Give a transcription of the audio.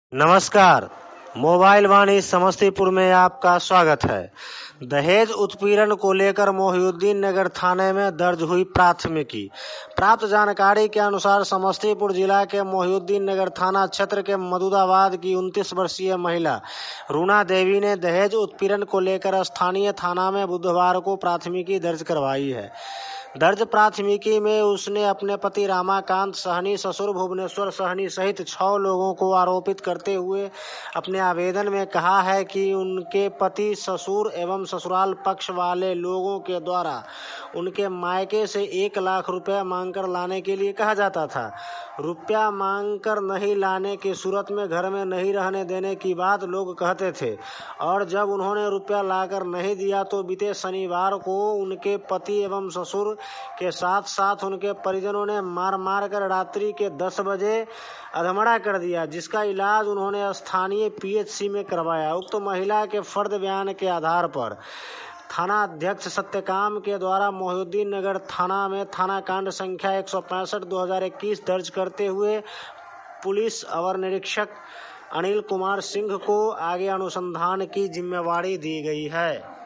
नमस्कार। मोबाइल वाणी समस्तीपुर में आपका स्वागत है। दहेज उत्पीड़न को लेकर मोहिउद्दीन नगर थाने में दर्ज हुई प्राथमिकी। प्राप्त जानकारी के अनुसार समस्तीपुर जिला के मोहिउद्दीन नगर थाना क्षेत्र के मदुदाबाद की 29 वर्षीय महिला रूना देवी ने दहेज उत्पीड़न को लेकर स्थानीय थाना में बुधवार को प्राथमिकी दर्ज करवाई है। दर्ज प्राथमिकी में उसने अपने पति रामाकांत सहनी, ससुर भुवनेश्वर सहनी सहित 6 लोगों को आरोपित करते हुए अपने आवेदन में कहा है कि उनके पति, ससुर एवं ससुराल पक्ष वाले लोगों के द्वारा उनके मायके से 1 लाख रुपए मांगकर लाने के लिए कहा जाता था। रुपया मांगकर नहीं लाने की सूरत में घर में नहीं रहने देने की बात लोग कहते थे और जब उन्होंने रुपया लाकर नहीं दिया तो बीते शनिवार को उनके पति एवं ससुर के साथ साथ उनके परिजनों ने मार कर रात्रि के 10 बजे अधमरा कर दिया, जिसका इलाज उन्होंने स्थानीय पीएचसी में करवाया। उक्त महिला के फर्द बयान के आधार पर थाना अध्यक्ष सत्यकाम के द्वारा मोहिउद्दीन नगर थाना में थाना कांड संख्या 165/2021 दर्ज करते हुए पुलिस अवर निरीक्षक अनिल कुमार सिंह को आगे अनुसंधान की जिम्मेवारी दी गई है।